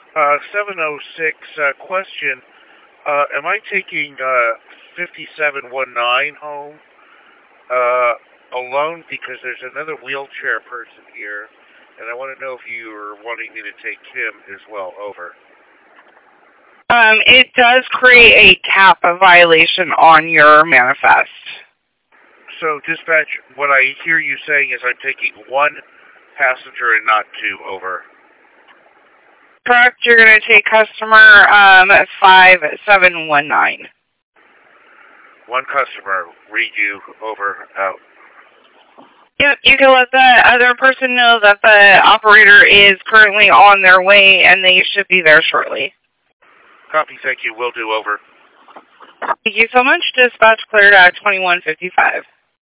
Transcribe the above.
706, question. Am I taking 5719 home alone? Because there's another wheelchair person here, and I want to know if you are wanting me to take him as well. Over. It does create a TAPA violation on your manifest. So, dispatch, what I hear you saying is I'm taking one passenger and not two. Over. Correct. You're going to take customer 5719. One customer. Read you. Over. Out. Yep, you can let the other person know that the operator is currently on their way and they should be there shortly. Copy. Thank you. Will do. Over. Thank you so much. Dispatch cleared at 2155.